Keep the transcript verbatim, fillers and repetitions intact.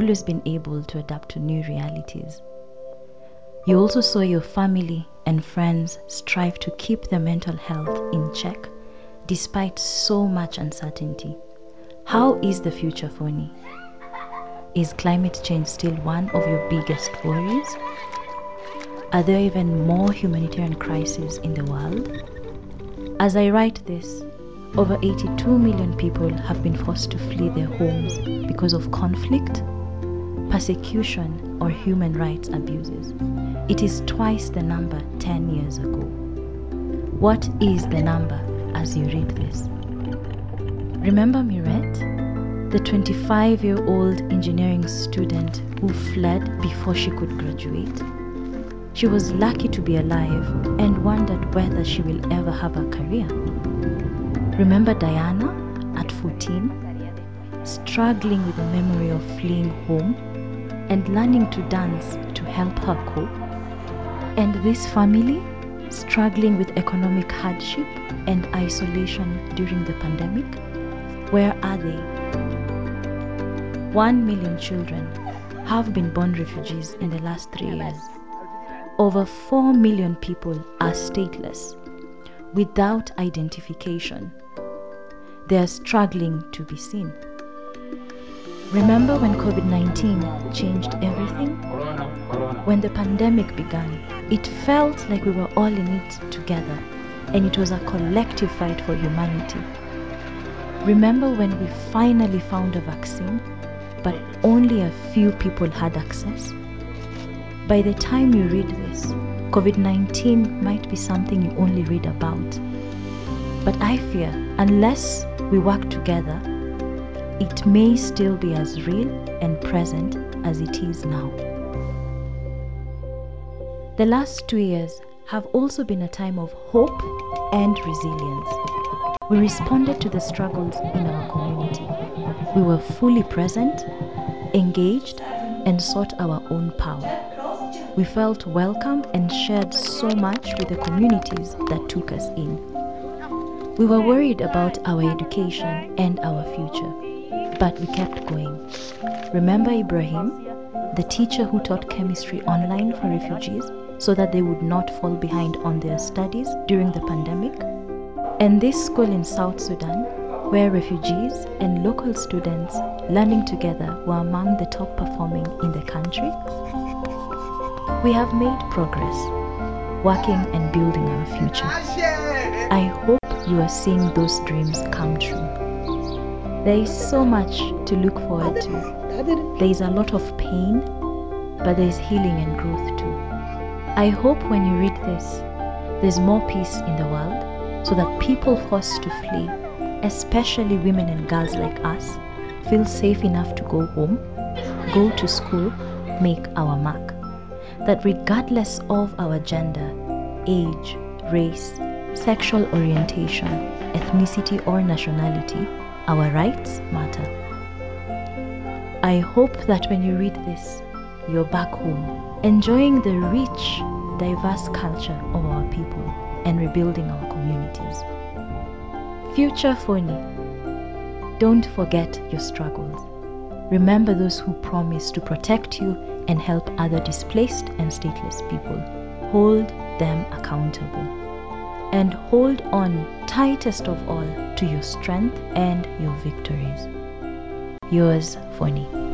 always been able to adapt to new realities. You also saw your family and friends strive to keep their mental health in check despite so much uncertainty. How is the future, Phony? Is climate change still one of your biggest worries? Are there even more humanitarian crises in the world? As I write this, over eighty-two million people have been forced to flee their homes because of conflict, persecution, or human rights abuses. It is twice the number ten years ago. What is the number as you read this? Remember Mirette, the twenty-five-year-old engineering student who fled before she could graduate? She was lucky to be alive and wondered whether she will ever have a career. Remember Diana at fourteen, struggling with the memory of fleeing home and learning to dance to help her cope? And this family, struggling with economic hardship and isolation during the pandemic? Where are they? One million children have been born refugees in the last three years. Over four million people are stateless, without identification. They are struggling to be seen. Remember when COVID nineteen changed everything? When the pandemic began, it felt like we were all in it together, and it was a collective fight for humanity. Remember when we finally found a vaccine, but only a few people had access? By the time you read this, COVID nineteen might be something you only read about. But I fear, unless we work together, it may still be as real and present as it is now. The last two years have also been a time of hope and resilience. We responded to the struggles in our community. We were fully present, engaged, and sought our own power. We felt welcome and shared so much with the communities that took us in. We were worried about our education and our future, but we kept going. Remember Ibrahim, the teacher who taught chemistry online for refugees so that they would not fall behind on their studies during the pandemic? And this school in South Sudan, where refugees and local students learning together were among the top performing in the country? We have made progress, working and building our future. I hope you are seeing those dreams come true. There is so much to look forward to. There is a lot of pain, but there is healing and growth too. I hope when you read this, there's more peace in the world so that people forced to flee, especially women and girls like us, feel safe enough to go home, go to school, make our mark. That regardless of our gender, age, race, sexual orientation, ethnicity, or nationality, our rights matter. I hope that when you read this, you're back home, enjoying the rich, diverse culture of our people and rebuilding our communities. Future Phony, don't forget your struggles. Remember those who promised to protect you and help other displaced and stateless people. Hold them accountable. And hold on tightest of all to your strength and your victories. Yours, Phony.